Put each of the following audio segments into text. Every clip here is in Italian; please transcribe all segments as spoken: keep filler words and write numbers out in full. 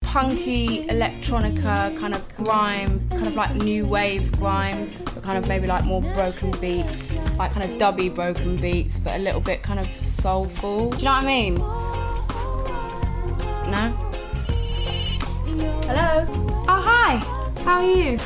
punky electronica, kind of grime, kind of like new wave grime, but kind of maybe like more broken beats, like kind of dubby broken beats, but a little bit kind of soulful. Do you know what I mean? No? Hello? Oh, hi! How are you?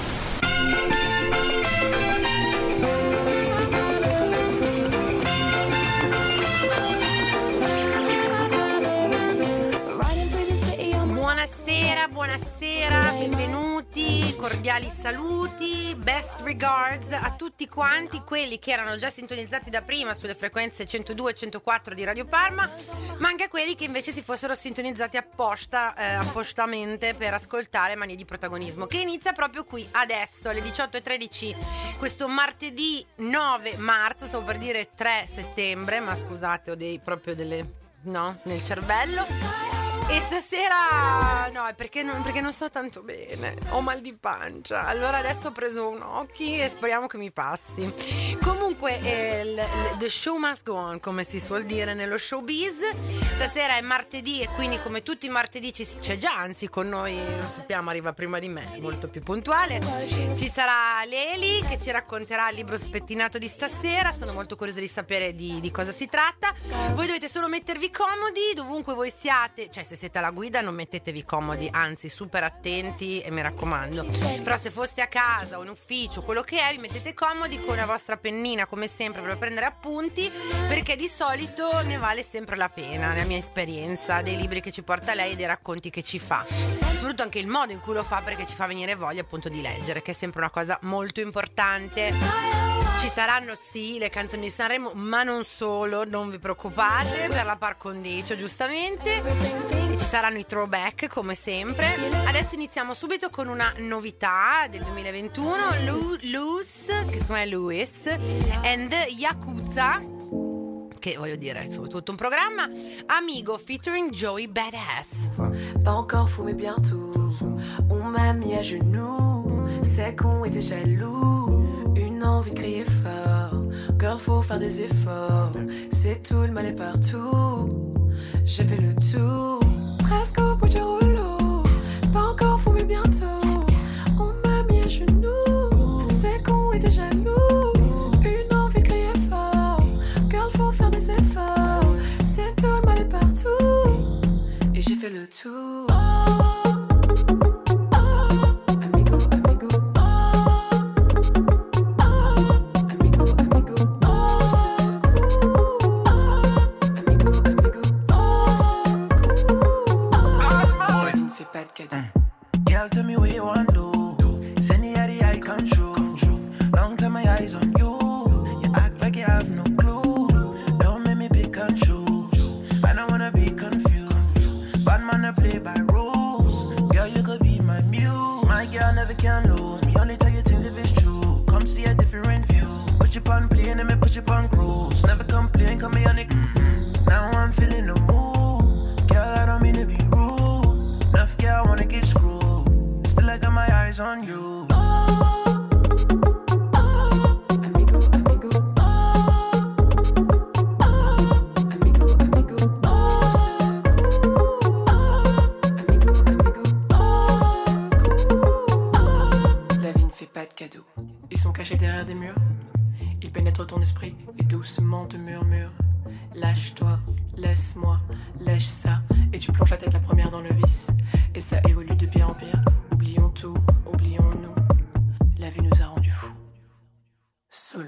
Buonasera, buonasera, benvenuti, cordiali saluti, best regards a tutti quanti quelli che erano già sintonizzati da prima sulle frequenze centodue e centoquattro di Radio Parma, ma anche a quelli che invece si fossero sintonizzati apposta, eh, appostamente per ascoltare Manie di Protagonismo, che inizia proprio qui adesso alle diciotto e tredici questo martedì nove marzo, stavo per dire tre settembre, ma scusate, ho dei proprio delle no nel cervello. E stasera no, è perché non, perché non sto tanto bene, ho mal di pancia, allora adesso ho preso un occhi e speriamo che mi passi. Comunque eh, l, l, the show must go on, come si suol dire nello showbiz. Stasera è martedì e quindi come tutti i martedì ci, c'è già, anzi con noi, lo sappiamo, arriva prima di me, molto più puntuale. Ci sarà Leli che ci racconterà il libro spettinato di stasera, sono molto curiosa di sapere di, di cosa si tratta. Voi dovete solo mettervi comodi dovunque voi siate, cioè se siete alla guida non mettetevi comodi, anzi super attenti e mi raccomando, però se foste a casa o in ufficio, quello che è, vi mettete comodi con la vostra pennina come sempre per prendere appunti, perché di solito ne vale sempre la pena, la mia esperienza dei libri che ci porta lei e dei racconti che ci fa, soprattutto anche il modo in cui lo fa, perché ci fa venire voglia appunto di leggere, che è sempre una cosa molto importante. Ci saranno sì le canzoni di Sanremo, ma non solo, non vi preoccupate, per la par condicio giustamente, e ci saranno i throwback come sempre. Adesso iniziamo subito con una novità del duemilaventuno, Lu- Luz, che si chiama Louis, and Yakuza, che voglio dire, insomma, tutto un programma. Amigo featuring Joey Badass. Pas encore fou mais bientôt, on m'a mis à genoux, c'est qu'on était jaloux. Une envie de crier fort, girl faut faire des efforts, c'est tout, le mal est partout. J'ai fait le tour, presque au bout du rouleau. Pas encore fou mais bientôt, on m'a mis à genoux, c'est qu'on était jaloux. Une envie de crier fort, girl faut faire des efforts, c'est tout, le mal est partout. Et j'ai fait le tour. Girl, tell me what you want to do. Send me the eye come true. Long time my eyes on you. You act like you have no clue. Don't make me pick and choose. I don't wanna be confused. Bad man I play by rules. Girl, you could be my muse. My girl never can lose. Me only tell you things if it's true. Come see a different view. Put you on plane and me put you on cruise. Never complain, come me on it. Mm-hmm. Now I'm feeling the mood. Girl, I don't mean to be rude. Enough girl wanna get screwed. Still I got my eyes on you. Oh, oh, amigo, amigo, oh, oh, amigo, amigo, oh, secours, amigo, amigo, oh, secours. La vie ne fait pas de cadeaux. Ils sont cachés derrière des murs. Ils pénètrent ton esprit et doucement te murmurent. Lâche-toi, laisse-moi, lâche ça. Et tu plonges la tête la première dans le vice. Et ça évolue de pire en pire. Oublions tout, oublions-nous. La vie nous a rendus fous. Solo.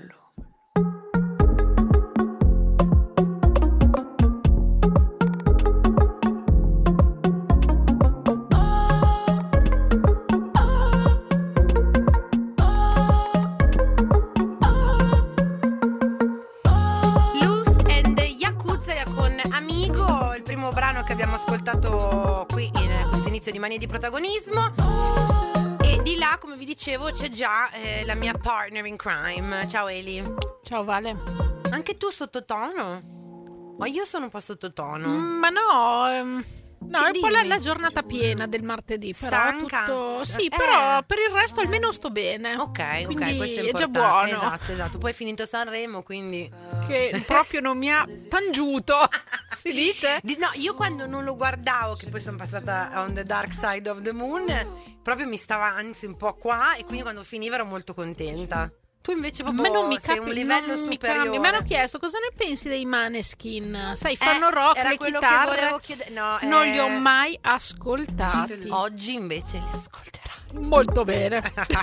Di Manie di Protagonismo, e di là, come vi dicevo, c'è già eh, la mia partner in crime. Ciao Eli. Ciao Vale. Anche tu sottotono? Ma io sono un po' sottotono. Mm, ma no, ehm, no, Che è un po' la, dimmi? la giornata piena del martedì, però Stanca? tutto sì, Eh. però per il resto almeno sto bene. Ok, quindi ok, questo è è già importante. buono. Esatto, esatto. Poi è finito Sanremo, quindi che proprio non mi ha tangiuto, si dice? Di- no, io quando non lo guardavo, che poi sono passata on the dark side of the moon, proprio mi stava anzi un po' qua, e quindi quando finiva ero molto contenta. Tu invece Ma proprio non mi sei capi- un livello non mi superiore. cambi. Mi hanno chiesto cosa ne pensi dei Maneskin. Sai, Eh, fanno rock, era le quello che chitarre. volevo chiedere. No, Non eh, li ho mai ascoltati. Oggi invece li ascolterai. Molto bene.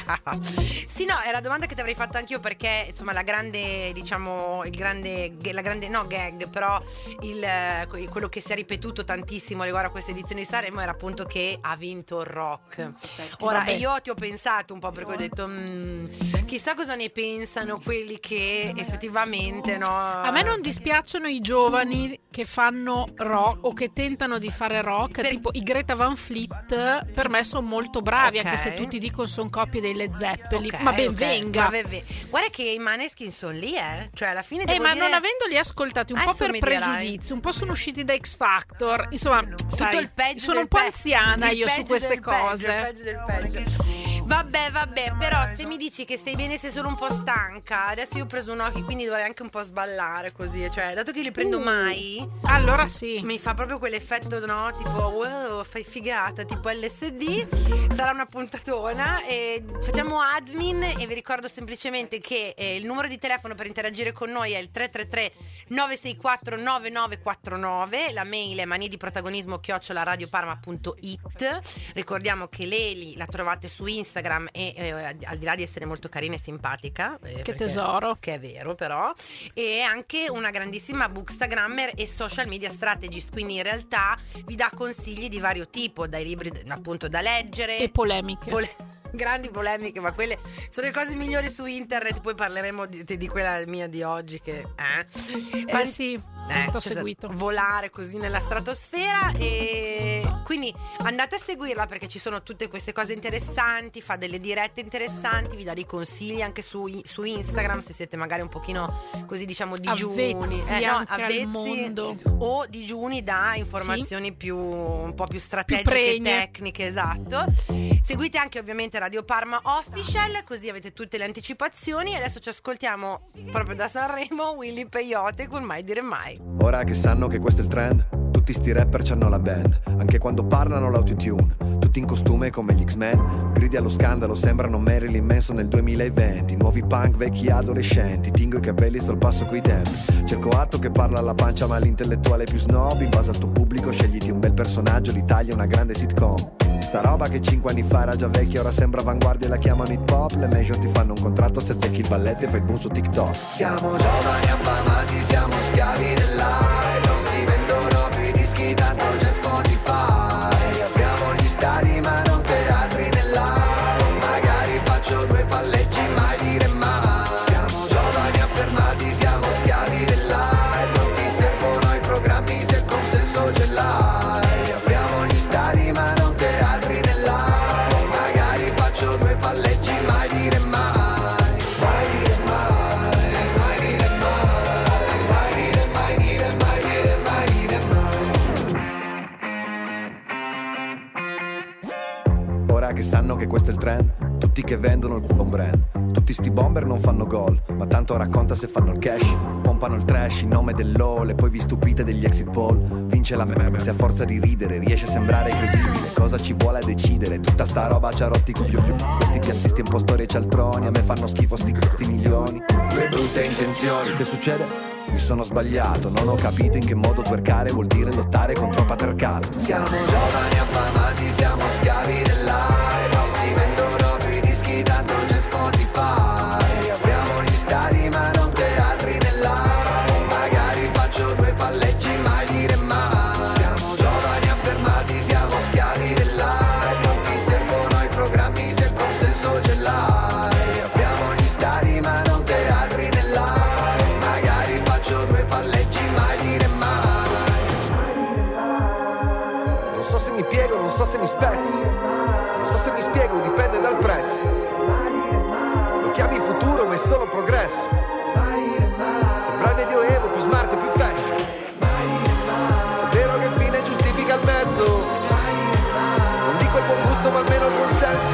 Sì, no, è la domanda che ti avrei fatto anch'io, perché insomma la grande, diciamo, il grande, la grande, no gag, però il, eh, quello che si è ripetuto tantissimo riguardo a questa edizione di Sanremo era appunto che ha vinto il rock. Ora, Vabbè. io ti ho pensato un po', perché ho detto "Mm, chissà cosa ne pensano quelli che effettivamente, no". A me non dispiacciono i giovani che fanno rock o che tentano di fare rock, Per- tipo i Greta Van Fleet. Per me sono molto bravi, Ok. anche se tutti dicono sono coppie dei Led Zeppelin. Ok, ma ben ok, venga. ma ben ve- Guarda che i Maneskin sono lì, eh. Cioè alla fine Eh, devo ma dire... non avendoli ascoltati un po' Adesso per mi dirai. pregiudizio, un po' sono usciti da X Factor, insomma, Tutto sai, il peggio sono del un po' pe- anziana il io su peggio queste del peggio, cose. il peggio del peggio. Vabbè, vabbè, però se mi dici che stai bene, sei solo un po' stanca, adesso io ho preso un occhio, quindi dovrei anche un po' sballare così, cioè, dato che li prendo Uh. mai, Allora sì. mi fa proprio quell'effetto, no? Tipo, wow, fai figata, tipo L S D. Sarà una puntatona. E facciamo admin e vi ricordo semplicemente che eh, il numero di telefono per interagire con noi è il tre tre tre nove sei quattro nove nove quattro nove. La mail è maniediprotagonismo chiocciola radioparma punto it. Ricordiamo che Leli la trovate su Instagram e eh, al di là di essere molto carina e simpatica, eh, Che perché- tesoro. che è vero però, e anche una grandissima bookstagrammer e social media strategist, quindi in realtà vi dà consigli di vario tipo, dai libri appunto da leggere E polemiche. pole- grandi polemiche, ma quelle sono le cose migliori su internet. Poi parleremo di, di quella mia di oggi che eh, Eh sì, eh, t'ho cioè, seguito. volare così nella stratosfera, e quindi andate a seguirla perché ci sono tutte queste cose interessanti, fa delle dirette interessanti, vi dà dei consigli anche su, su Instagram se siete magari un pochino così, diciamo, digiuni, Avvezzi anche al mondo. o digiuni da informazioni più un po' più strategiche, pregne. tecniche, esatto. Seguite anche ovviamente Radio Parma Official, così avete tutte le anticipazioni. Adesso ci ascoltiamo proprio da Sanremo Willy Peyote con Mai dire mai. Ora che sanno che questo è il trend, tutti sti rapper c'hanno la band, anche quando parlano l'autotune, tutti in costume come gli X-Men, gridi allo scandalo, sembrano Marilyn Manson nel duemilaventi, nuovi punk, vecchi adolescenti, tingo i capelli, sto al passo coi tempi, cerco atto che parla alla pancia ma l'intellettuale più snob, in base al tuo pubblico scegliti un bel personaggio, l'Italia è una grande sitcom. Sta roba che cinque anni fa era già vecchia, ora sembra avanguardia e la chiamano hip hop. Le major ti fanno un contratto se azzecchi il balletto e fai il boom su TikTok. Siamo giovani affamati, siamo schiavi dell'hype, non si vendono più i dischi, tanto c'è Spotify. Apriamo gli stadi ma non teatri nell'aria, magari faccio due palleggi, mai dire mai. Siamo giovani affermati, siamo schiavi dell'hype, non ti servono i programmi se il consenso ce l'hai. Apriamo gli stadi ma non teatri nell'aria, magari faccio due palleggi, mai dire mai. Mai dire mai, mai dire mai, mai dire mai dire mai dire mai dire mai. Ora che sanno che questo è il trend, tutti che vendono il buon brand, tutti sti bomber non fanno gol, ma tanto racconta se fanno il cash, pompano il trash in nome dell'O L E, poi vi stupite degli exit poll, vince la meme se a forza di ridere riesce a sembrare credibile, cosa ci vuole a decidere, tutta sta roba ci ha rotti coglioni, questi piazzisti un po' storie cialtroni, a me fanno schifo sti c***i milioni, le brutte intenzioni, che succede? Mi sono sbagliato, non ho capito in che modo twerkare vuol dire lottare contro il patriarcato. Siamo giovani affamati, siamo schiavi dell'hype, non si vendono più i dischi, tanto c'è Spotify. Apriamo gli stadi ma non teatri nell'aria, magari faccio due palleggi, mai dire mai. Siamo giovani affermati, siamo schiavi dell'hype, non ti servono i programmi se il consenso ce l'hai. Apriamo gli stadi ma non teatri nell'aria, magari faccio due palleggi, mai dire mai. Non so se mi piego, non so se mi spezzo, non so se mi spiego, dipende dal prezzo. Lo chiami futuro ma è solo progresso. Sembra il medioevo, più smart e più fashion. Se è vero che il fine giustifica il mezzo, non dico il buon gusto ma almeno il buon senso.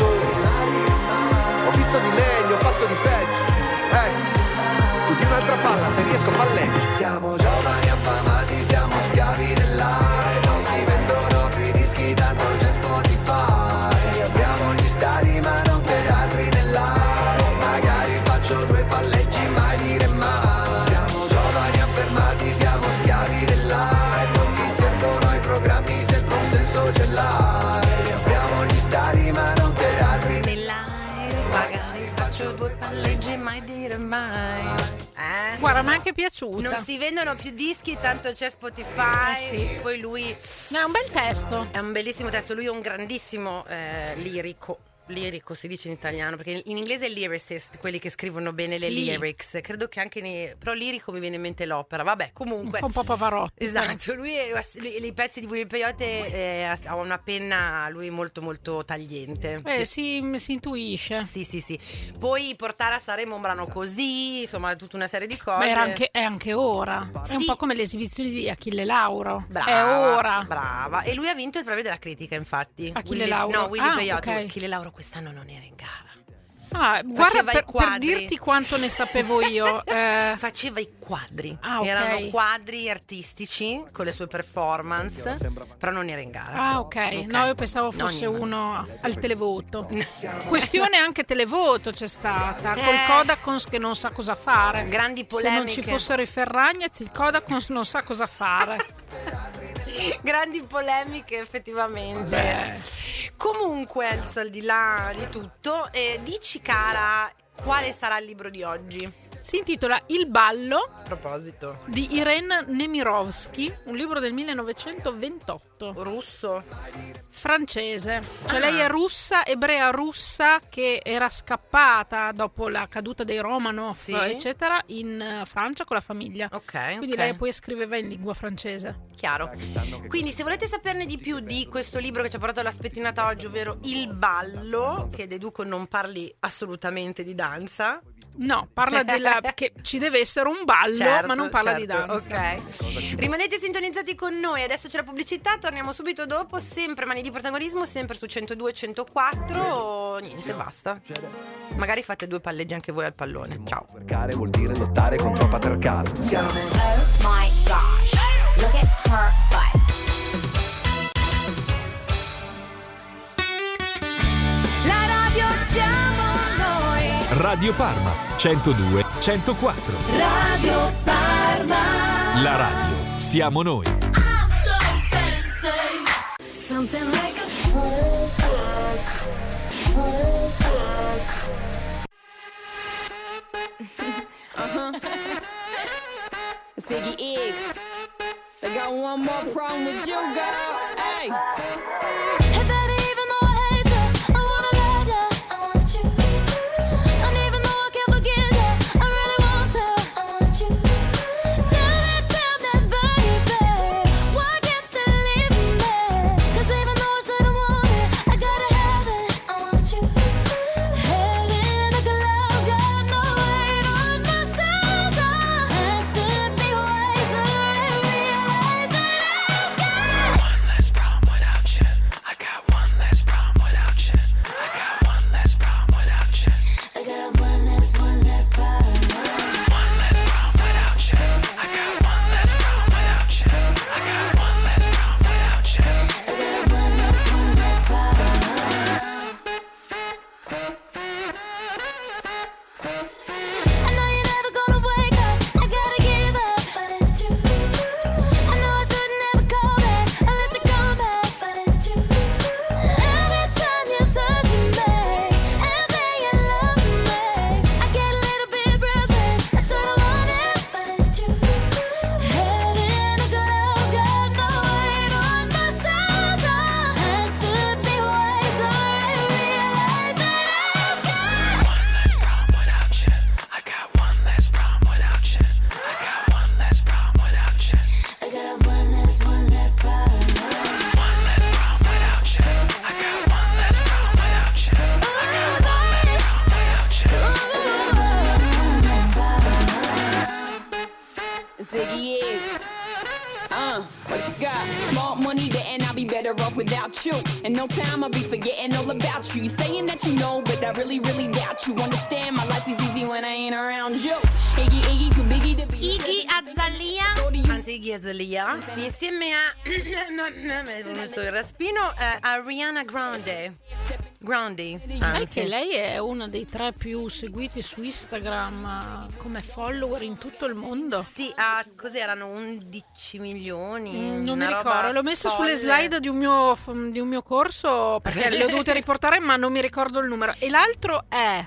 Ho visto di meglio, ho fatto di peggio. Ecco, tu di un'altra palla se riesco palleggia. Siamo giovani affamati, siamo schiavi dell'aria, non si vendono più i dischi, tanto c'è Spotify. Apriamo gli stadi ma non teatri nell'aria, magari faccio due palleggi, mai dire mai. Siamo giovani affermati, siamo schiavi dell'aria, non ti servono i programmi se il consenso ce l'hai. Apriamo gli stadi ma non teatri Nell'aria, magari faccio due palleggi, mai dire mai. Eh? Guarda, mi è anche piaciuta. Non si vendono più dischi, tanto c'è Spotify. Eh sì. Poi lui No, è un bel testo. è un bellissimo testo, lui è un grandissimo eh, lirico. Lirico si dice in italiano, perché in inglese è lyricist, quelli che scrivono bene le Sì. lyrics. Credo che anche nei, però lirico mi viene in mente l'opera. Vabbè, comunque. Fa un po' Pavarotti. Esatto, lui, è, lui i pezzi di Willy Peyote eh, ha una penna, lui molto molto tagliente. Eh, si, si intuisce. Sì, sì, sì. Poi portare a Sanremo un brano così, insomma, tutta una serie di cose. Ma era anche, è anche ora. È un Sì. po' come le esibizioni di Achille Lauro. Brava, è ora. Brava. E lui ha vinto il premio della critica, infatti. Achille Willy- Lauro. No, Willy Ah, Peyote. ok. Achille Lauro quest'anno non era in gara. Ah, guarda, Faceva i per, per quadri. dirti quanto ne sapevo io. eh, Faceva i quadri. Ah, ok. Erano quadri artistici con le sue performance, però non era in gara. Ah, ok. No, io pensavo No, fosse niente. uno al televoto. Questione anche televoto c'è stata. Col Eh. Codacons che non sa cosa fare. Grandi Se non ci polemiche. fossero i Ferragnez, il Codacons non sa cosa fare. Grandi polemiche, effettivamente. Beh. Comunque, adesso, al di là di tutto, eh, dici, cara, quale sarà il libro di oggi? Si intitola Il ballo A proposito, di Irene Nemirovsky, un libro del millenovecentoventotto, russo. francese. Cioè Ah. lei è russa, ebrea russa, che era scappata dopo la caduta dei Romanov, Sì. eccetera, in eh, Francia con la famiglia. Ok, Quindi ok. lei poi scriveva in lingua francese. Chiaro. Quindi se volete saperne di più di questo libro che ci ha portato alla spettinata oggi, ovvero Il ballo, che deduco non parli assolutamente di danza. No, parla della che ci deve essere un ballo, Certo, ma non parla di certo, danza. Ok. Rimanete sintonizzati con noi. Adesso c'è la pubblicità, torniamo subito dopo. Sempre Mani di protagonismo, sempre su centodue e centoquattro. Niente, basta. Magari fate due palleggi anche voi al pallone. Ciao. Cercare vuol dire lottare contro patriarcato. Siamo My gosh, look at her butt. La radio siamo noi. Radio Parma centodue centoquattro. Radio Parma. La radio siamo noi. Something like a Ziggy X. I got one more problem with you, girl. Hey. Hey baby, even though I hate you, I wanna love you, I want you. And even though I can't forget you, I really want to, I want you. Tell me, tell me, baby, why can't you leave me? 'Cause even though I said I want it, I gotta have it, I want you. Heaven, like a love, got no weight on my shoulder. I should be wiser and realize that I've got One less problem without you. without you. In no time I'll be forgetting all about you. You saying that you know, but I really, really doubt you. Understand my life is easy when I ain't around you. Iggy, Iggy, too biggy to be. Iggy Azalea, anzi Iggy Azalea, insieme a no, no, mi è venuto il raspino, eh, a Rihanna Grande. Grande. Sai Anzi. che lei è una dei tre più seguiti su Instagram eh, come follower in tutto il mondo? Sì, ah, cos'erano undici milioni? Mm, non mi una roba ricordo, l'ho messa sulle folle. slide di un mio, di un mio corso perché le ho dovute riportare, ma non mi ricordo il numero. E l'altro è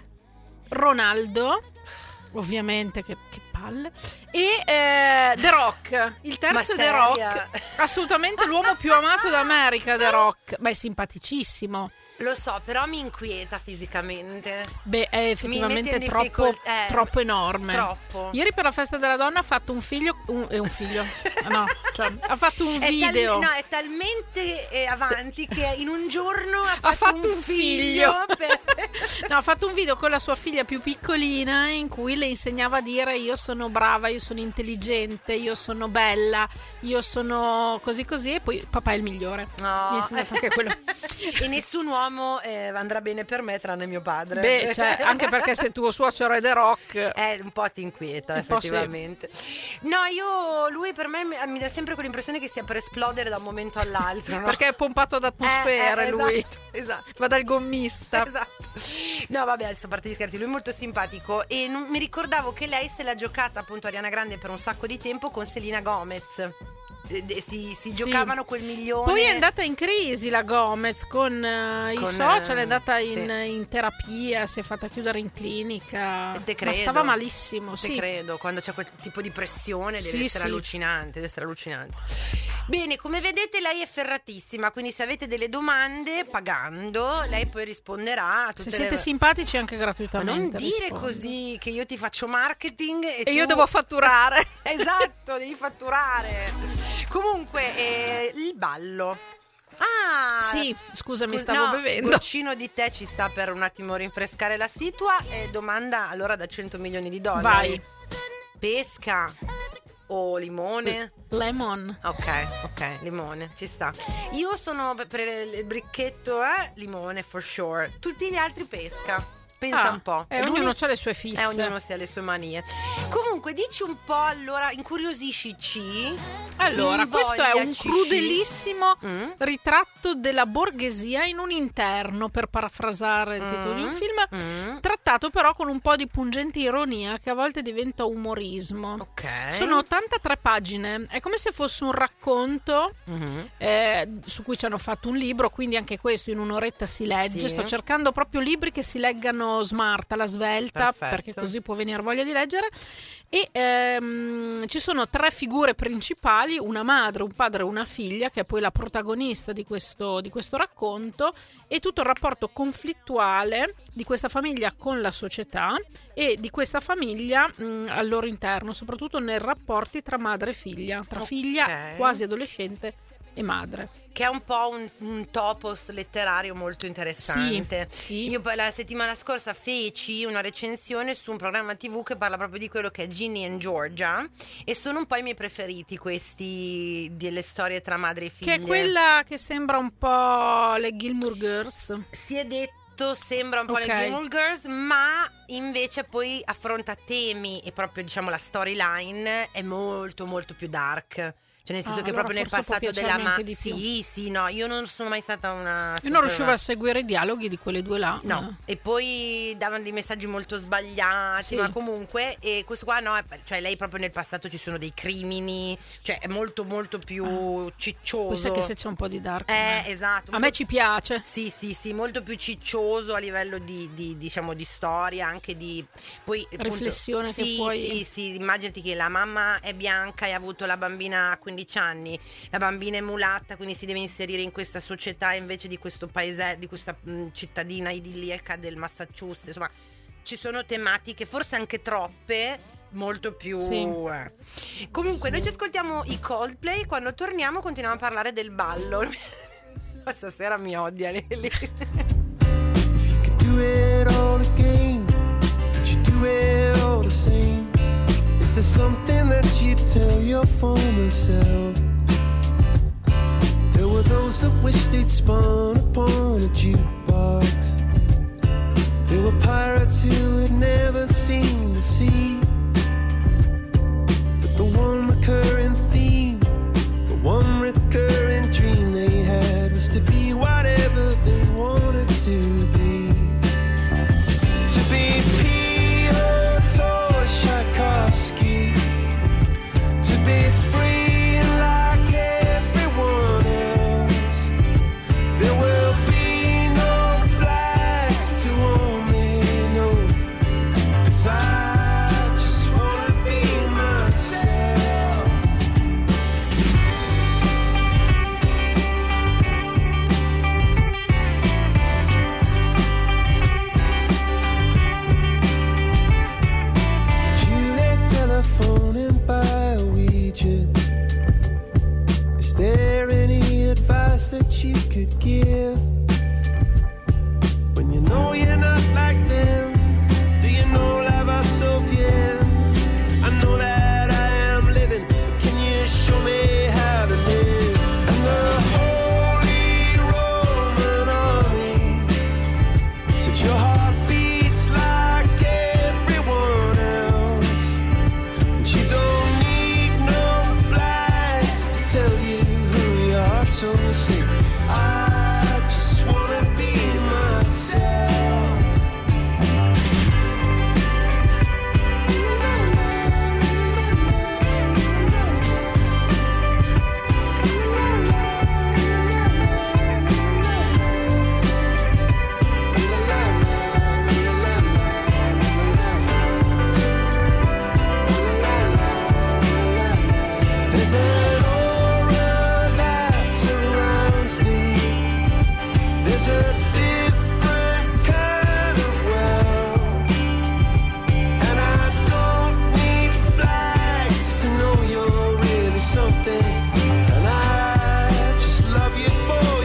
Ronaldo, ovviamente, che, che palle, e eh, The Rock. Il terzo è Ma The seria? Rock, assolutamente l'uomo più amato d'America, The Rock. Beh, simpaticissimo. Lo so, però mi inquieta fisicamente. Beh, è effettivamente mette in troppo, difficoltà, eh, troppo enorme. troppo. Ieri per la festa della donna ha fatto un figlio, un, eh, un figlio, no, cioè, ha fatto un È tal- video. no, è talmente eh, avanti che in un giorno ha fatto, Ha fatto un, un figlio. figlio. per- No, ha fatto un video con la sua figlia più piccolina in cui le insegnava a dire io sono brava, io sono intelligente, io sono bella, io sono così così, e poi papà è il migliore. No. Mi ha insegnato anche quello. E nessun uomo eh, andrà bene per me tranne mio padre. Beh, cioè, anche perché se tuo suocero è The Rock. Eh, un po' ti inquieta, Un po' sì. effettivamente. No, io lui per me mi, mi dà sempre quell'impressione che stia per esplodere da un momento all'altro, no? Perché è pompato ad atmosfere Eh, eh, lui. esatto, esatto. Va dal gommista. Esatto. No, vabbè, adesso a parte gli scherzi, lui è molto simpatico e non, mi ricordavo che lei se l'ha giocata appunto Ariana Grande per un sacco di tempo con Selena Gomez. Eh, de- Si, si Sì. giocavano quel milione. Poi è andata in crisi la Gomez con, eh, Con, i social, è andata eh, in, sì. in terapia, si è fatta chiudere in clinica. Te Ma credo. stava malissimo, Te sì. credo, quando c'è quel tipo di pressione deve Sì, essere sì. allucinante, deve essere allucinante. Bene, come vedete lei è ferratissima, quindi se avete delle domande pagando, lei poi risponderà a tutte Se le... siete simpatici anche Ma gratuitamente. non dire rispondo. così che io ti faccio marketing e, E tu- io devo fatturare. Esatto, devi fatturare. Comunque, eh, il ballo. Ah, Sì, scusami, scu- stavo no, bevendo. Un goccino di te ci sta per un attimo rinfrescare la situa. E domanda allora da cento milioni di dollari. Vai. Pesca o limone? Lemon. Ok, ok, limone, ci sta. Io sono per- per il bricchetto, eh, limone for sure. Tutti gli altri pesca. Pensa Ah, un po'. eh, È ognuno l'unico- ha le sue fisse. Eh, ognuno si ha le sue manie. Comunque, dici un po' allora, incuriosiscici. Allora, questo è un invogliaci. crudelissimo Mm. ritratto della borghesia in un interno, per parafrasare il titolo di un film, Mm. trattato però con un po' di pungente ironia che a volte diventa umorismo. Ok. Sono ottantatré pagine, è come se fosse un racconto Mhm. eh, su cui ci hanno fatto un libro, quindi anche questo in un'oretta si legge. Sì. Sto cercando proprio libri che si leggano smart, alla svelta, Perfetto. perché così può venire voglia di leggere. E ehm, ci sono tre figure principali, una madre, un padre e una figlia, che è poi la protagonista di questo, di questo racconto, e tutto il rapporto conflittuale di questa famiglia con la società e di questa famiglia mh, al loro interno, soprattutto nei rapporti tra madre e figlia, tra Ok. figlia quasi adolescente e madre. Che è un po' un, un topos letterario molto interessante. Sì, sì. Io poi la settimana scorsa feci una recensione su un programma tivù che parla proprio di quello che è Ginny and Georgia, e sono un po' i miei preferiti questi delle storie tra madre e figlia. Che è quella che sembra un po' le Gilmore Girls. Si è detto sembra un po' Ok. le Gilmore Girls, ma invece poi affronta temi e proprio diciamo la storyline è molto molto più dark. Cioè nel senso Ah, che allora proprio nel forse può passato della piacermi ma anche di più. sì sì no io non sono mai stata una Io super- non riuscivo a seguire i dialoghi di quelle due là. no, e poi davano dei messaggi molto sbagliati, Sì. ma comunque, e questo qua no, è- cioè lei proprio nel passato ci sono dei crimini, cioè è molto molto più ciccioso. Poi sai che se c'è un po' di dark. Eh, eh. esatto. A me ci piace. Sì, sì, sì, molto più ciccioso a livello di, di diciamo di storia, anche di poi appunto, Riflessione che sì, puoi- Sì, sì, immaginati che la mamma è bianca e ha avuto la bambina a quindici anni, la bambina è mulatta, quindi si deve inserire in questa società invece di questo paese, di questa mh, cittadina idilliaca del Massachusetts. Insomma, ci sono tematiche, forse anche troppe, molto più Sì. eh. Comunque noi ci ascoltiamo i Coldplay, quando torniamo continuiamo a parlare del ballo. Stasera mi odia Lili. Do it all again, would you do it all the same? Is there something that you'd tell your former self? There were those souls that wish they'd spawn upon a jukebox. They were pirates who had never seen the sea. But the one recurring theme, the one recurring dream they had was to be whatever they wanted to be. To be Piotr Tchaikovsky, to be free like everyone else. There will be no flags to hold me, no, 'cause I just wanna be myself. Juliet telephoning by Ouija. Is there any advice that you could give? When you know you're not like them, do you know la va so bien? I know that I am living, but can you show me how to live? And the Holy Roman Army said your heart beats like everyone else, and you don't need no flags to tell you who you are. So say, I just wanna be myself. There's an aura that surrounds thee. There's a different kind of wealth, and I don't need flags to know you're really something, and I just love you for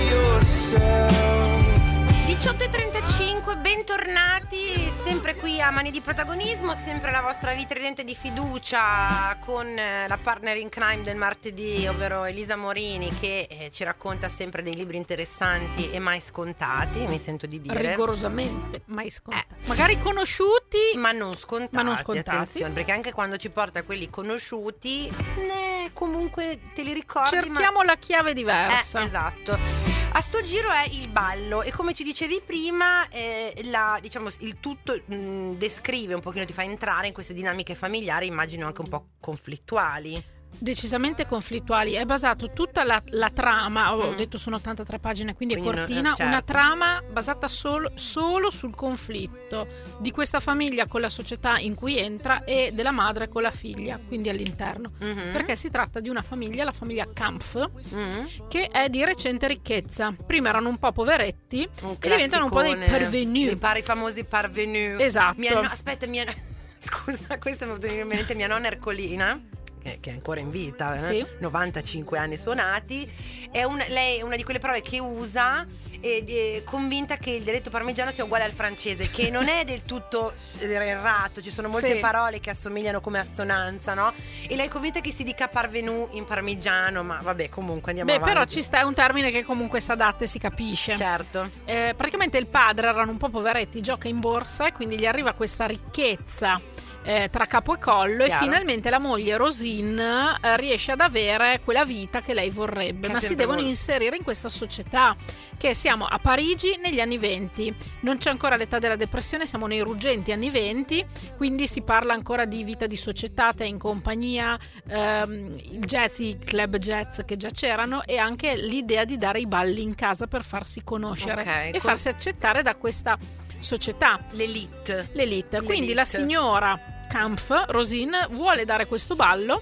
yourself. diciotto e trentacinque, bentornati, sempre qui a Mani di Protagonismo, sempre la vostra vitridente di fiducia con eh, la partner in crime del martedì, ovvero Elisa Morini, che eh, ci racconta sempre dei libri interessanti e mai scontati, mi sento di dire. Rigorosamente mai scontati. Magari conosciuti, Ma non scontati, Ma non scontati. attenzione, perché anche quando ci porta quelli conosciuti, né, comunque te li ricordi. ma- cerchiamo la chiave diversa. Eh, esatto. A sto giro è il ballo e come ci dicevi prima, eh, la, diciamo, il tutto mh, descrive un pochino, ti fa entrare in queste dinamiche familiari, immagino anche un po' conflittuali. Decisamente conflittuali. È basato tutta la, la trama, ho Mm. detto sono ottantatré pagine, quindi, Quindi è non- cortina, eh, certo. una trama basata solo, solo sul conflitto di questa famiglia con la società in cui entra e della madre con la figlia, quindi all'interno. Mhm. Perché si tratta di una famiglia, la famiglia Kampf, Mm. che è di recente ricchezza. Prima erano un po' poveretti Un e diventano un po' dei classicone, parvenus. dei pari famosi parvenus. Esatto. Mia no- aspetta, mia scusa, questa mi è venuta in mente mia nonna Ercolina, che, che è ancora in vita, eh? Sì. novantacinque anni suonati. È un- lei è una di quelle prove che usa ed è convinta che il dialetto parmigiano sia uguale al francese, che non è del tutto errato, ci sono molte Sì. parole che assomigliano come assonanza, no? E lei è convinta che si dica parvenu in parmigiano, ma vabbè, comunque andiamo Beh, avanti. però ci sta, è un termine che comunque si adatta e si capisce. Certo. Eh, praticamente il padre, erano un po' poveretti, gioca in borsa e quindi gli arriva questa ricchezza eh, tra capo e collo. Chiaro. E finalmente la moglie Rosine eh, riesce ad avere quella vita che lei vorrebbe, Che ma ha si sempre devono voluto. inserire in questa società, che siamo a Parigi negli anni venti, non c'è ancora l'età della depressione, siamo nei ruggenti anni venti, quindi si parla ancora di vita di società, te in compagnia, ehm, il jazz, i club jazz che già c'erano, e anche l'idea di dare i balli in casa per farsi conoscere Ok, e con- farsi accettare da questa società, L'elite. l'elite. Quindi L'elite. la signora Kampf, Rosine, vuole dare questo ballo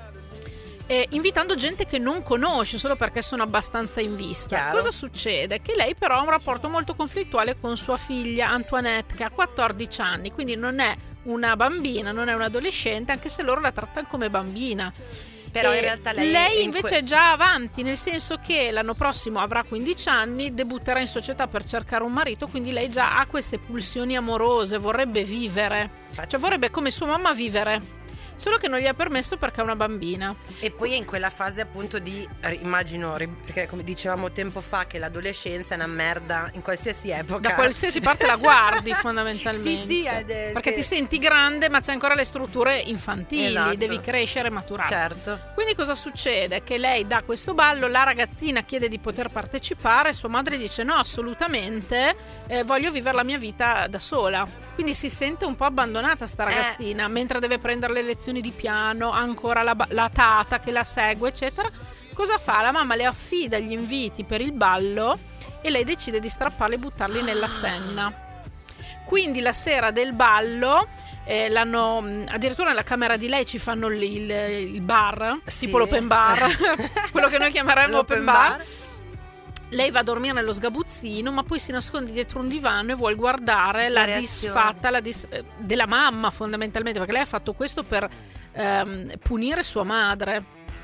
eh, invitando gente che non conosce solo perché sono abbastanza in vista. Chiaro. Cosa succede? Che lei però ha un rapporto molto conflittuale con sua figlia Antoinette, che ha quattordici anni, quindi non è una bambina, non è un adolescente, anche se loro la trattano come bambina. Però E in realtà lei, è in invece que- è già avanti, nel senso che l'anno prossimo avrà quindici anni, debutterà in società per cercare un marito, quindi lei già ha queste pulsioni amorose, vorrebbe vivere, cioè vorrebbe come sua mamma vivere. solo che non gli ha permesso perché è una bambina. E poi è in quella fase appunto di, immagino, perché come dicevamo tempo fa che l'adolescenza è una merda in qualsiasi epoca, Da qualsiasi parte la guardi fondamentalmente. Sì, sì, ed è- perché che- ti senti grande ma c'è ancora le strutture infantili, Esatto. devi crescere e maturare. Certo. Quindi cosa succede? Che lei dà questo ballo, la ragazzina chiede di poter partecipare, sua madre dice no, assolutamente, eh, voglio vivere la mia vita da sola. Quindi si sente un po' abbandonata sta ragazzina, mentre deve prendere le lezioni di piano, ha ancora la, ba- la tata che la segue, eccetera. Cosa fa? La mamma le affida gli inviti per il ballo e lei decide di strapparli e buttarli nella Senna. Quindi la sera del ballo eh, l'hanno mh, addirittura nella camera di lei ci fanno il, il, il bar, Sì. tipo l'open bar, quello che noi chiameremmo L'open open bar. bar. Lei va a dormire nello sgabuzzino, ma poi si nasconde dietro un divano e vuole guardare la, La reazione. disfatta la dis- eh, della mamma, fondamentalmente, perché lei ha fatto questo per ehm, punire sua madre.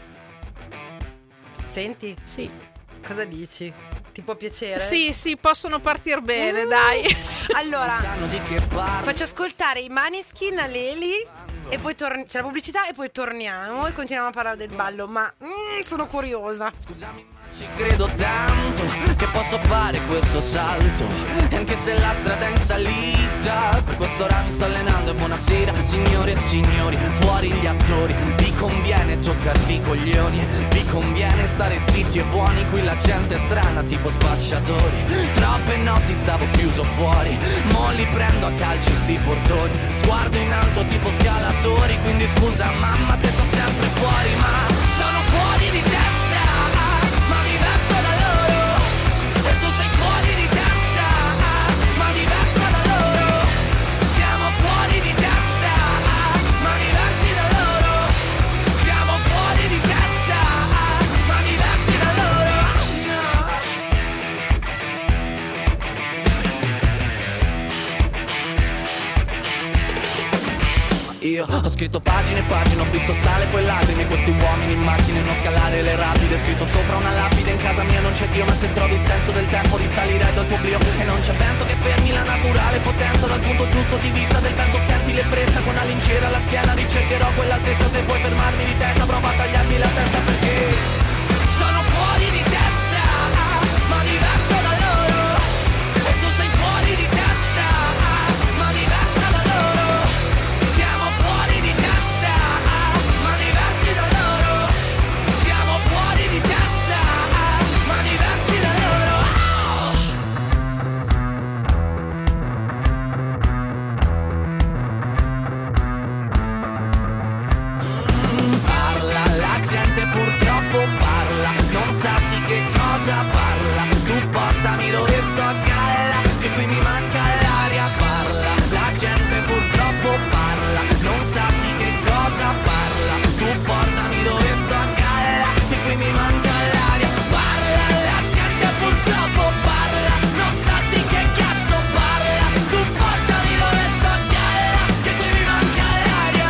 Senti, Sì. cosa dici? Ti può piacere? Sì, sì, possono partire bene, Uh. dai. Allora, faccio ascoltare i Maneskin a Leli e poi torn- c'è la pubblicità e poi torniamo e continuiamo a parlare del ballo, ma mm, sono curiosa. Scusami ma ci credo tanto che posso fare questo salto, e anche se la strada è in salita, per questo ora mi sto allenando. E buonasera signore e signori, fuori gli attori, vi conviene toccarvi i coglioni, vi conviene stare zitti e buoni, qui la gente è strana tipo spacciatori. Troppe notti stavo chiuso fuori, mo li prendo a calci sti portoni, sguardo in alto tipo scalatori, quindi scusa mamma se sono sempre fuori, ma sono fuori di testa, ma diverso da loro, e tu sei fuori di testa, ma diversa da loro, siamo fuori di testa, ma diversi da loro, siamo fuori di testa, ma diversi da loro. Io ho scritto pagine e pagine, ho visto sale poi lacrime, questi uomini in macchine, non scalare le rapide, scritto sopra una lapide, in casa mia non c'è Dio, ma se trovi il senso del tempo risalirai dal tuo oblio, e non c'è vento che fermi la naturale potenza, dal punto giusto di vista del vento senti l'ebbrezza, con la lincera alla schiena ricercherò quell'altezza, se puoi fermarmi di testa prova a tagliarmi la testa, perché sono fuori di testa, ma diverso da loro, e tu sei fuori di testa, ma diversa da loro, siamo fuori di testa, ma diversi da loro, siamo fuori di testa, ma diversi da loro. Parla, la gente purtroppo parla, non sa di che cosa parla, tu portami dove sto a galla, che qui mi manca l'aria, parla, la gente purtroppo parla, non sa di che cosa parla, tu portami dove sto a galla, che qui mi manca l'aria, parla, la gente purtroppo parla, non sa di che cazzo parla, tu portami dove sto a galla, che qui mi manca l'aria.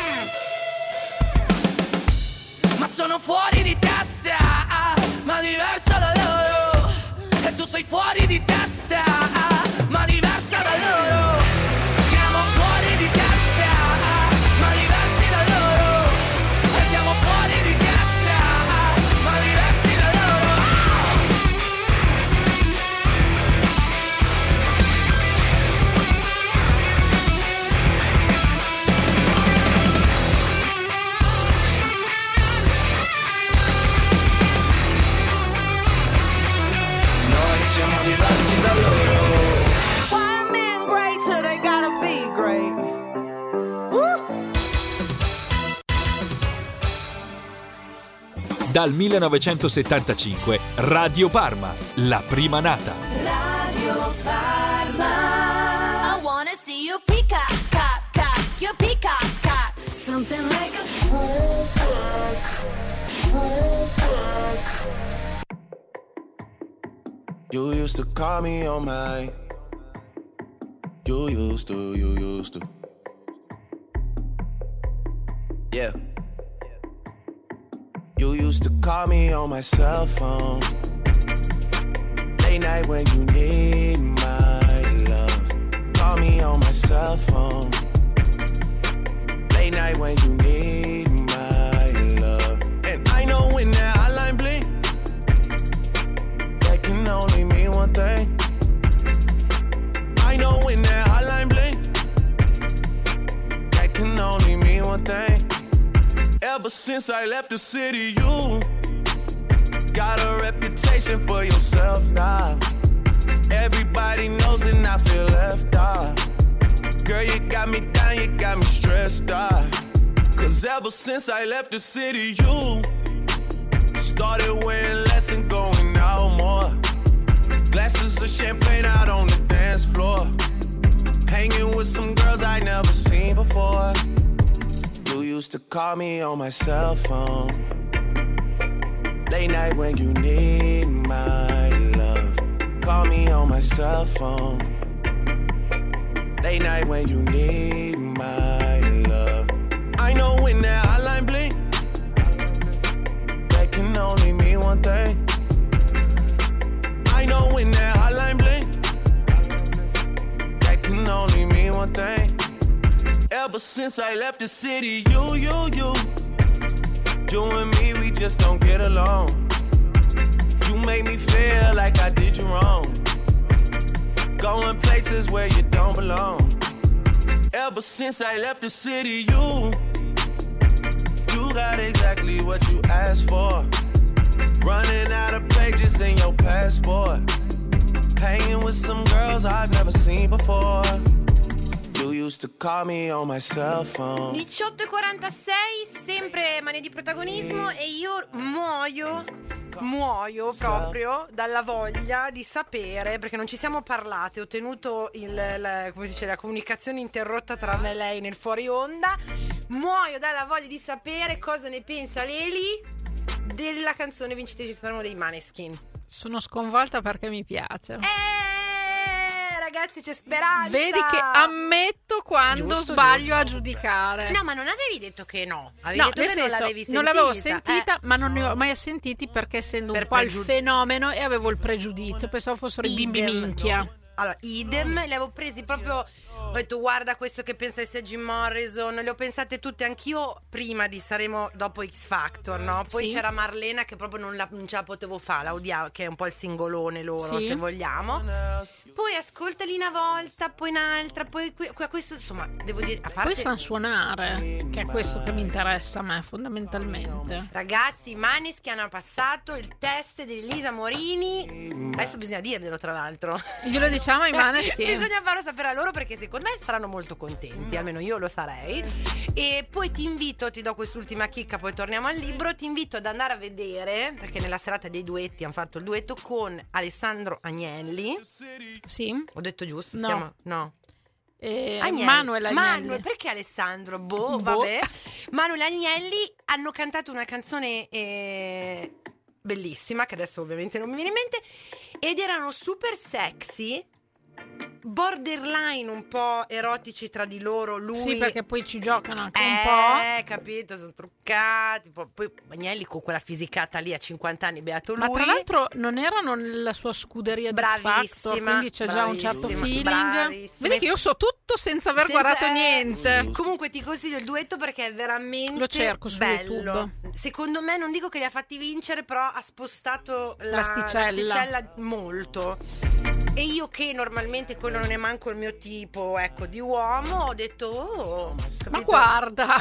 Ma sono fuori di testa, ma diversa da loro, e tu sei fuori di testa, ma diversa da loro, siamo fuori di testa, ma diversi da loro, e siamo fuori di testa, ma diversi da loro. Noi siamo diversi da loro. Why men great till they gotta be great? Dal millenovecentosettantacinque Radio Parma, la prima nata. Radio Parma. I wanna see you peacock, cock, cock, your peacock, cock. Something like a You used to call me on my. You used to, you used to. Yeah. You used to call me on my cell phone. Late night when you need my love. Call me on my cell phone. Late night when you need since I left the city, you got a reputation for yourself now. Everybody knows and I feel left out. Girl, you got me down, you got me stressed out. Cause ever since I left the city, you started wearing less and going out more. Glasses of champagne out on the dance floor. Hanging with some girls I never seen before. You used to call me on my cell phone. Late night when you need my love. Call me on my cell phone. Late night when you need my love. I know when that hotline blink, that can only mean one thing. I know when that hotline blink, that can only mean one thing. Ever since I left the city, you, you, you, you and me, we just don't get along. You make me feel like I did you wrong. Going places where you don't belong. Ever since I left the city, you, you got exactly what you asked for. Running out of pages in your passport. Hanging with some girls I've never seen before. You used to call me on my cell phone. diciotto e quarantasei, sempre Mani di Protagonismo, e io muoio, muoio proprio dalla voglia di sapere, perché non ci siamo parlati, ho tenuto il, la, come si dice, la comunicazione interrotta tra me e lei nel fuori onda. Muoio dalla voglia di sapere cosa ne pensa Leli della canzone vincitrice strano dei Maneskin. Sono sconvolta perché mi piace. Eh, ragazzi, c'è speranza. Vedi che ammetto quando Giusto, sbaglio giusto. a giudicare. No, ma non avevi detto che no. Avevi No, detto nel che non senso, l'avevi sentita. non l'avevo sentita, Eh. ma non ne ho mai sentiti perché essendo Per un po' il pregiud- fenomeno e avevo il pregiudizio, pensavo fossero i bimbi Idem. minchia. Allora, idem, li avevo presi proprio. Ho detto, guarda questo che pensa di Jim Morrison. Le ho pensate tutte anch'io prima di Saremo dopo X Factor, no? Poi Sì. c'era Marlena che proprio non, la, non ce la potevo fare, la odiavo, che è un po' il singolone loro, Sì. se vogliamo. Poi ascoltali una volta, poi un'altra, poi qui, qui- questo, insomma, devo dire, a parte. Poi sanno suonare, che è questo che mi interessa a me fondamentalmente. Ragazzi, i Maneskin hanno passato il test di Elisa Morini. Adesso bisogna dirglielo, tra l'altro. Glielo diciamo ai Maneskin. Bisogna farlo sapere a loro, perché secondo me saranno molto contenti, almeno io lo sarei. E poi ti invito, ti do quest'ultima chicca, poi torniamo al libro. Ti invito ad andare a vedere, perché nella serata dei duetti hanno fatto il duetto con Alessandro Agnelli. Sì. Ho detto giusto? Si No. chiama? No. Eh, Agnelli. Manuel Agnelli. Manuel, perché Alessandro? Boh, Boh. vabbè. Manuel Agnelli hanno cantato una canzone eh, bellissima, che adesso ovviamente non mi viene in mente, ed erano super sexy, borderline un po' erotici tra di loro. Lui, Sì, perché poi ci giocano anche un eh, po'. capito, sono truccati. Poi, poi Agnelli con quella fisicata lì a cinquanta anni, beato lui. Ma tra l'altro non erano nella sua scuderia di X Factor, Bravissima, quindi c'è già un certo bravissima, feeling. bravissima. Vedi che io so tutto senza aver Senza- guardato eh, niente. Comunque ti consiglio il duetto perché è veramente Lo cerco su bello. YouTube. Secondo me, non dico che li ha fatti vincere, però ha spostato la, L'asticella. l'asticella molto. E io, che normalmente quello non è manco il mio tipo, ecco, di uomo, ho detto, oh, Ma capito? guarda,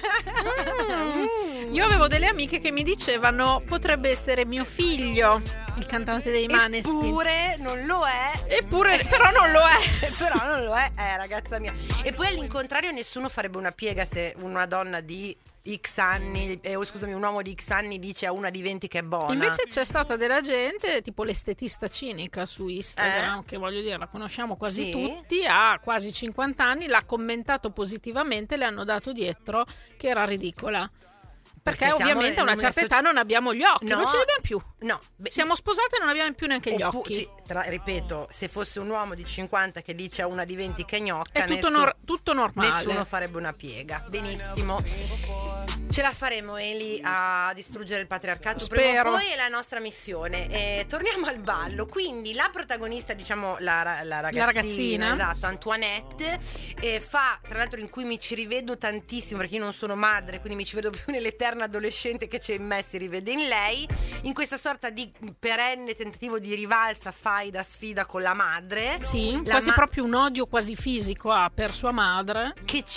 Mm. Io avevo delle amiche che mi dicevano potrebbe essere mio figlio, il cantante dei Maneskin. Eppure non lo è. Eppure, però non lo è. Però non lo è, eh, ragazza mia. E poi all'incontrario nessuno farebbe una piega se una donna di X anni, eh, oh, scusami, un uomo di X anni dice a una di venti che è buona. Invece c'è stata della gente, tipo l'estetista cinica su Instagram, Eh? che voglio dire la conosciamo quasi Sì? tutti, ha quasi cinquanta anni, l'ha commentato positivamente, le hanno dato dietro che era ridicola. Perché, Perché siamo ovviamente a una in certa una età non abbiamo gli occhi, No. non ce li abbiamo più. No, beh, Siamo sposate e non abbiamo più neanche gli oppu- occhi. sì, tra- ripeto, se fosse un uomo di cinquanta che dice a una di venti che è gnocca, È tutto, nessuno, nor- tutto normale. nessuno farebbe una piega. Benissimo. Ce la faremo, Eli, a distruggere il patriarcato prima Spero. o poi, è la nostra missione. E torniamo al ballo. Quindi la protagonista, diciamo la, ra- la ragazzina, ragazzina. esatto, Antoinette, eh, fa, tra l'altro, in cui mi ci rivedo tantissimo, perché io non sono madre, quindi mi ci vedo più nell'eterna adolescente che c'è in me, si rivede in lei, in questa sorta di perenne tentativo di rivalsa, faida, sfida con la madre. Sì, La quasi ma- proprio un odio quasi fisico ha per sua madre. che c'è.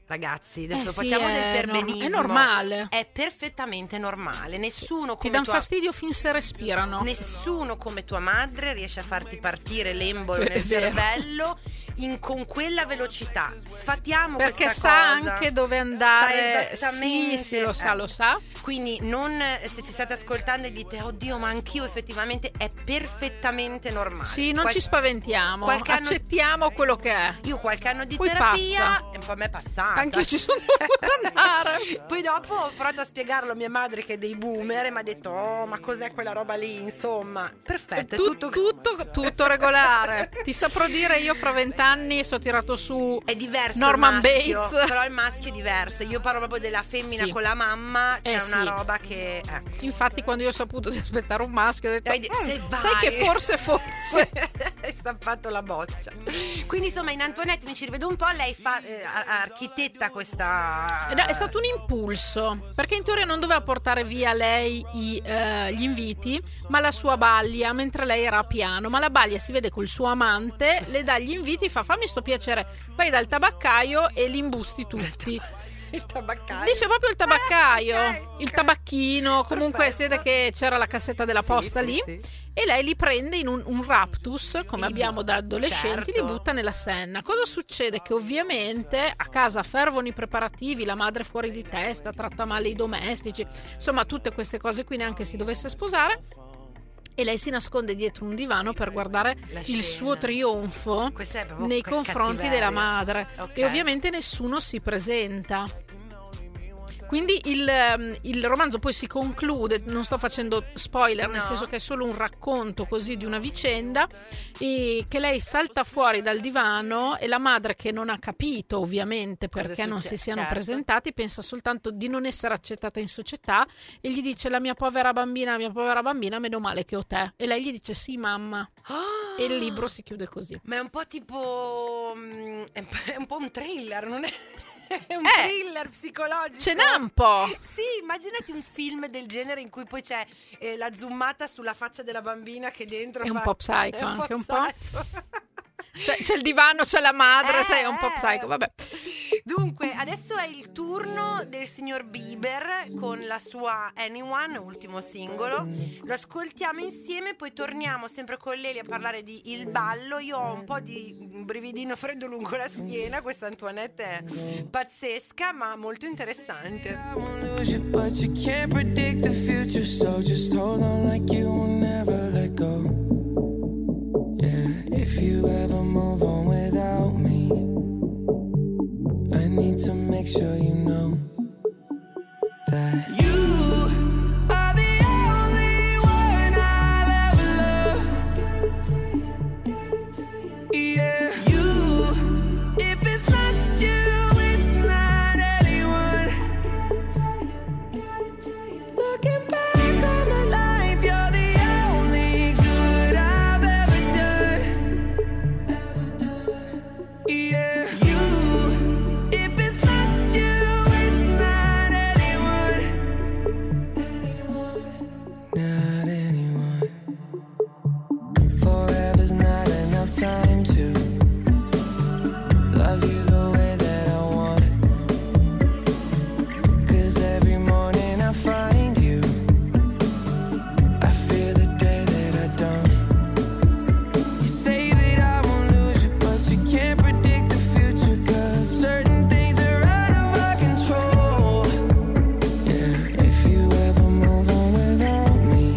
ragazzi, adesso Eh sì, facciamo del è norm- perbenismo. è normale. È perfettamente normale. Nessuno Ti come danno tua... fastidio fin se respirano. Nessuno come tua madre riesce a farti partire l'embolo È nel vero. cervello in- con quella velocità. Sfatiamo Perché questa sa cosa. anche dove andare. Sa esattamente. Sì, sì, lo sa, Eh. lo sa. Quindi non, se ci state ascoltando e dite oddio, ma anch'io effettivamente, è perfettamente normale. Sì, non Qual- ci spaventiamo. qualche anno- Accettiamo quello che è. Io qualche anno di Poi terapia passa. e un po' a me è passata. Anch'io ci sono dovuta andare. Poi dopo ho provato a spiegarlo a mia madre che è dei boomer e mi ha detto oh, ma cos'è quella roba lì, insomma. Perfetto, è Tut- tutto... tutto, tutto regolare. Ti saprò dire, io fra vent'anni sono tirato su È diverso Norman il maschio, Bates. però il maschio è diverso. Io parlo proprio della femmina Sì. con la mamma, c'è Eh, una sì. roba che... eh. Infatti quando io ho saputo di aspettare un maschio ho detto Hai de- "Mm, se vai." sai che forse forse Hai stappato la boccia. Quindi insomma in Antoinette mi ci rivedo un po'. Lei fa eh, a- architetta questa... Ed è stato un impulso, perché in teoria non doveva portare via lei i, eh, gli inviti, ma la sua baglia, mentre lei era a piano. Ma la baglia si vede col suo amante, le dà gli inviti, fa fammi sto piacere, vai dal tabaccaio e li imbusti tutti. Il tabaccaio. Dice proprio il tabaccaio, Ah, ok, ok. il tabacchino, comunque Perfetto. si vede che c'era la cassetta della Sì, posta sì, lì. sì. E lei li prende in un, un raptus, come Li abbiamo butta, da adolescenti, certo. li butta nella Senna. Cosa succede? Che ovviamente a casa fervono i preparativi, la madre fuori di testa, tratta male i domestici, insomma tutte queste cose qui, neanche si dovesse sposare. E lei si nasconde dietro un divano per guardare La il scena. suo trionfo Questa è proprio nei ca- confronti cattiveria. della madre. Ok. E ovviamente nessuno si presenta. Quindi il, ehm, il romanzo poi si conclude, non sto facendo spoiler, nel No. senso che è solo un racconto così di una vicenda, e che lei salta fuori dal divano e la madre, che non ha capito ovviamente Cosa perché non si succede? siano Certo. presentati, pensa soltanto di non essere accettata in società e gli dice la mia povera bambina, la mia povera bambina, meno male che ho te. E lei gli dice sì mamma. E il libro si chiude così. Ma è un po' tipo... mm, è un po'- è un po' un thriller, non è... È un Eh, thriller psicologico. Ce n'ha un po'. Sì, immaginati un film del genere in cui poi c'è eh, la zoomata sulla faccia della bambina che dentro È un fa- po' psycho è un anche, po' un po'. psycho. C'è, c'è il divano, c'è la madre, Eh, sai, è un po' eh. psycho, vabbè. Dunque, adesso è il turno del signor Bieber con la sua Anyone, ultimo singolo. Lo ascoltiamo insieme, poi torniamo sempre con Leli a parlare di Il Ballo. Io ho un po' di brividino freddo lungo la schiena, questa Antoinette è pazzesca ma molto interessante. I won't lose you, but you can't predict the future. So just hold on like you will never let go. Yeah, if you ever move on without me, I need to make sure you know that you are the only one I'll ever love. Yeah, you. If it's not you, it's not anyone. Looking back on my life, you're the only good I've ever done. Yeah, you. If it's not you, it's not anyone. Not anyone. Forever's not enough time to love you the way that I want. 'Cause every morning I find you, I fear the day that I don't. You say that I won't lose you, but you can't predict the future. 'Cause certain things are out of our control. Yeah, if you ever move on without me,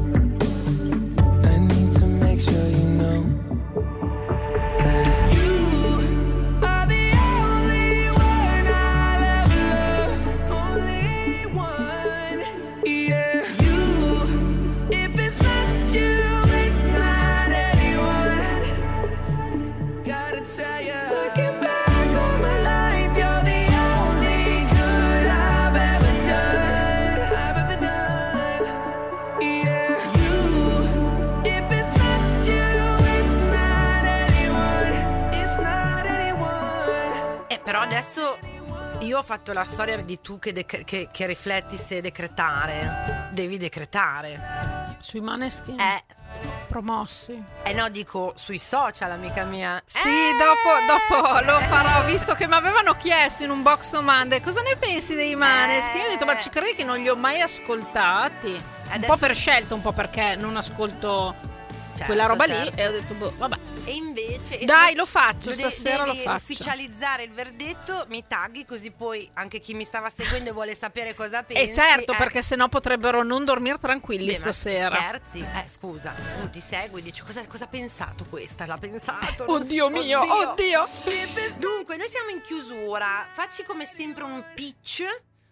I need to make sure you know that you are the only one I'll ever love. Only one. Yeah, you. If it's not you, it's not anyone. Gotta tell ya. Looking back on my life, you're the only good I've ever done. I've ever done. Yeah, you. If it's not you, it's not anyone. It's not anyone. Eh, però adesso io ho fatto la storia di tu che, dec- che, che rifletti se decretare. Devi decretare. Sui Maneskin. Eh, promossi. Eh no, dico sui social, amica mia. Sì, Eh! dopo, dopo lo farò, visto che mi avevano chiesto in un box domande cosa ne pensi dei Maneskin. Io ho detto, ma ci credi che non li ho mai ascoltati? Un Adesso- po' per scelta, un po' perché non ascolto Certo, quella roba certo. lì, e ho detto, boh, vabbè. E invece e Dai, se- lo faccio, de- stasera devi lo faccio. ufficializzare il verdetto, mi tagghi così poi anche chi mi stava seguendo e vuole sapere cosa pensi. E certo, eh. perché sennò potrebbero non dormire tranquilli Beh, ma stasera. scherzi? Eh, scusa, uno ti segue e dici cosa, cosa ha pensato questa? L'ha pensato? Non Oddio so- mio, oddio. Dunque, noi siamo in chiusura. Facci come sempre un pitch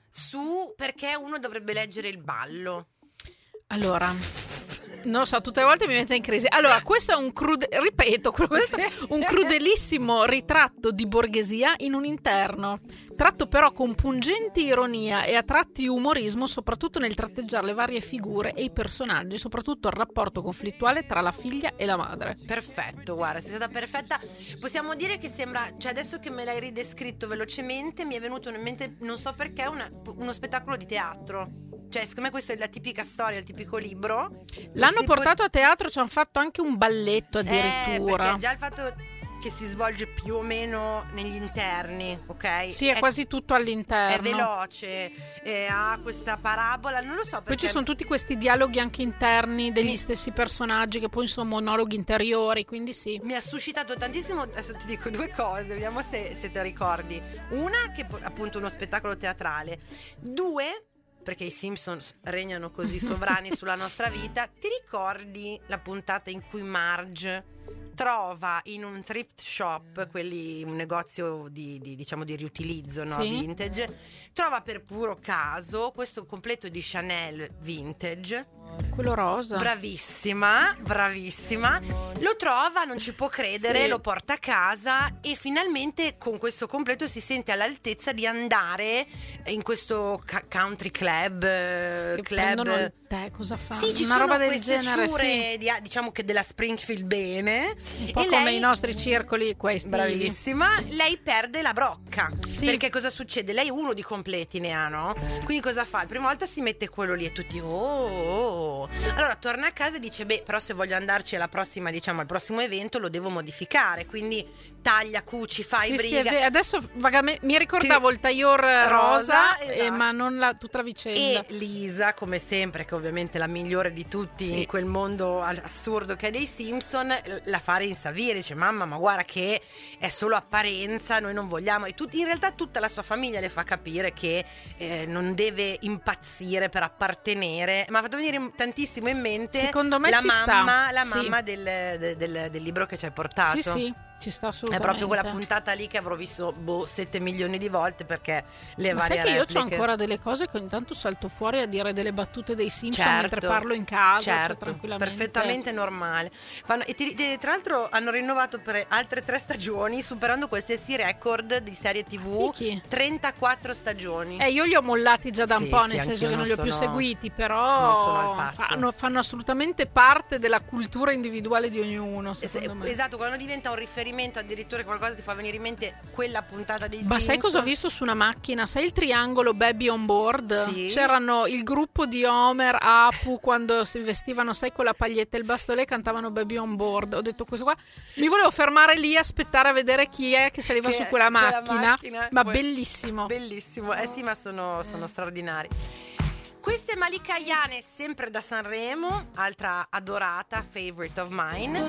su perché uno dovrebbe leggere il ballo. Allora, non lo so, tutte le volte mi mette in crisi. Allora, questo è un crude, ripeto, questo è un crudelissimo ritratto di borghesia in un interno, tratto però con pungente ironia e a tratti umorismo, soprattutto nel tratteggiare le varie figure e i personaggi, soprattutto il rapporto conflittuale tra la figlia e la madre. Perfetto, guarda, sei stata perfetta. Possiamo dire che sembra, cioè adesso che me l'hai ridescritto velocemente, mi è venuto in mente, non so perché, una- uno spettacolo di teatro. Cioè, secondo me questa è la tipica storia, il tipico libro. L'hanno Si portato a teatro, ci hanno fatto anche un balletto Eh, addirittura. perché già il fatto che si svolge più o meno negli interni, ok? Sì, è quasi tutto all'interno. È veloce, eh, ha questa parabola, non lo so perché. Poi ci sono tutti questi dialoghi anche interni degli stessi personaggi che poi sono monologhi interiori, quindi sì. Mi ha suscitato tantissimo, adesso ti dico due cose, vediamo se, se te ricordi. Una, che po- appunto uno spettacolo teatrale. Due, perché i Simpsons regnano così sovrani sulla nostra vita, ti ricordi la puntata in cui Marge trova in un thrift shop, quelli, un negozio di, di, diciamo di riutilizzo, no? Sì. Vintage, trova per puro caso questo completo di Chanel vintage. Quello rosa. Bravissima, bravissima. Lo trova, non ci può credere, Sì. lo porta a casa e finalmente con questo completo si sente all'altezza di andare in questo ca- country club. eh, Che club. prendono il tè, cosa fanno? Sì, ci Una sono roba del queste genere, sciure sì. di- diciamo che della Springfield bene. Un po' e come lei- i nostri circoli questi. Bravissima, lei perde la brocca. Sì. Perché cosa succede? Lei uno di completi ne ha, no? Quindi cosa fa? La prima volta si mette quello lì e tutti oh, oh, oh. Allora torna a casa e dice beh, però se voglio andarci alla prossima, diciamo al prossimo evento lo devo modificare, quindi taglia, cuci, fai Sì, sì, briga. è vero. Adesso vagamente mi ricordavo Ti- il tailleur rosa, rosa, eh, esatto. ma non la, tutta la vicenda. E Lisa, come sempre, che ovviamente è la migliore di tutti Sì. in quel mondo assurdo che è dei Simpson, la fa rinsavire, dice mamma ma guarda che è solo apparenza, noi non vogliamo, e tut- in realtà tutta la sua famiglia le fa capire che eh, non deve impazzire per appartenere. Mi ha fatto venire tantissimo in mente Secondo me la ci sta. mamma, la Sì. mamma del, del- del- del libro che ci hai portato. Sì, sì, ci sta È assolutamente. proprio quella puntata lì che avrò visto boh, sette milioni di volte perché le Ma varie sai che io ho repliche. ancora delle cose che ogni tanto salto fuori a dire delle battute dei Simpson Certo, mentre parlo in casa, cioè certo, tranquillamente. perfettamente normale. Fanno- e ti- ti- tra l'altro hanno rinnovato per altre tre stagioni, superando qualsiasi record di serie tivù. Fichi. trentaquattro stagioni. Eh, io li ho mollati già da un Sì, po', sì, nel senso anch'io che non non li ho più sono- seguiti, non però sono al passo. fanno, fanno assolutamente parte della cultura individuale di ognuno, Se- secondo me. esatto, quando diventa un riferimento, addirittura qualcosa ti fa venire in mente quella puntata dei Ma sai Simpson. cosa ho visto su una macchina? Sai il triangolo Baby on Board? Sì. C'erano il gruppo di Homer, Apu, quando si vestivano, sai, con la paglietta e il bastone, cantavano Baby on Board. Ho detto questo qua. Mi volevo fermare lì a aspettare a vedere chi è che saliva Che- su quella quella macchina. macchina, Ma poi- bellissimo. Bellissimo, eh sì, ma sono, sono straordinari. Questa è Malika Ayane, sempre da Sanremo, altra adorata, favorite of mine.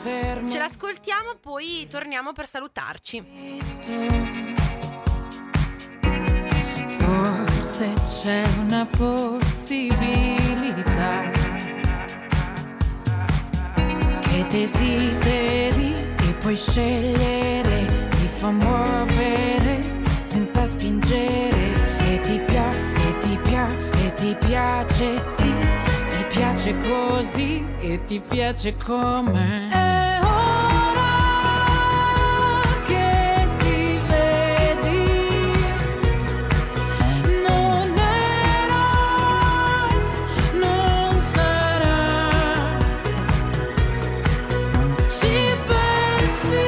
Ce l'ascoltiamo, poi torniamo per salutarci. Forse c'è una possibilità che desideri e puoi scegliere, ti fa muovere senza spingere e ti piace, e ti piace, e ti piace, sì, ti piace così e ti piace com'è. È ora che ti vedi, non era, non sarà, ci pensi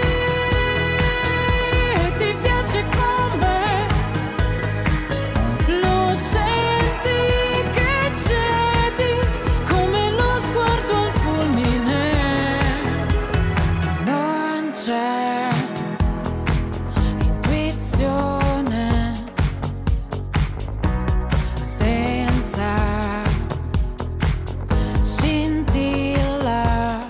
e ti piace com'è, lo senti che cedi come lo sguardo al fulmine. intuizione, senza scintilla,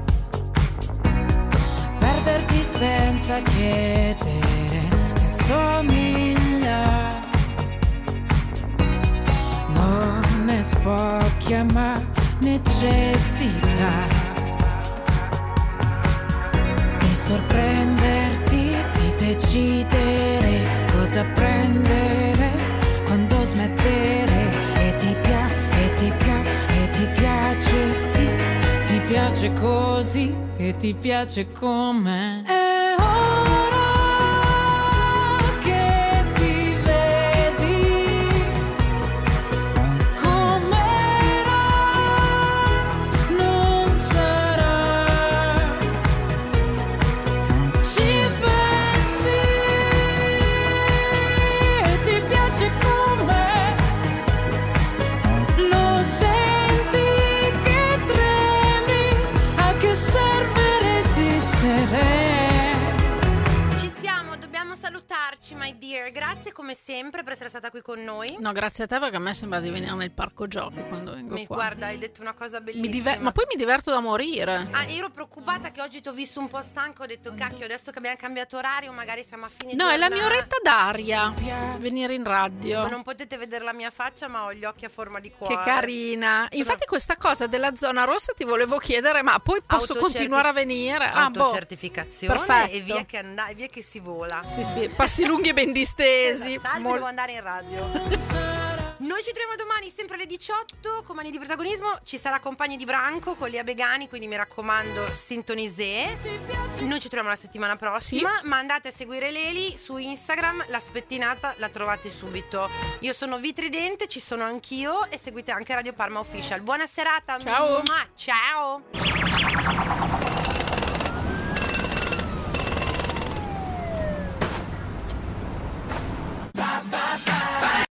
perderti senza chiedere, ti assomiglia, non è spocchia ma necessità di sorprenderti, di decidere cosa prendere, quando smettere, e ti piace, e ti piace, e ti piace, sì, ti piace così, e ti piace com'è. È ora che ti vedi com'era, non sarà, ci pensi e ti piace com'è, lo senti che tremi, a che serve resistere? Ci siamo, dobbiamo salutarci, my dear. Grazie come sempre per essere stata qui con noi. No, grazie a te, perché a me sembra di venire nel parco giochi quando vengo Mi qua. guarda, hai detto una cosa bellissima. Mi diver- ma poi mi diverto da morire. Ah, ero preoccupata che oggi ti ho visto un po' stanco, ho detto cacchio, adesso che abbiamo cambiato orario magari siamo a fine No, è la giornata. mia oretta d'aria venire in radio. Ma non potete vedere la mia faccia, ma ho gli occhi a forma di cuore. Che carina. Infatti questa cosa della zona rossa ti volevo chiedere, ma poi posso Autocerti- continuare a venire? Ah, boh. Autocertificazione Perfetto. e via che, and- e via che si vola. Sì, sì, passi lunghi e ben distesi. Esatto, salve, Mol- devo andare in radio. Noi ci troviamo domani sempre alle diciotto con Mani di Protagonismo. Ci sarà Compagni di Branco con Lia Begani, quindi mi raccomando, sintonise. Noi ci troviamo la settimana prossima, ma andate a seguire Leli su Instagram, la spettinata la trovate subito. Io sono Vitridente, ci sono anch'io, e seguite anche Radio Parma Official. Buona serata. Ciao. Mua, ciao.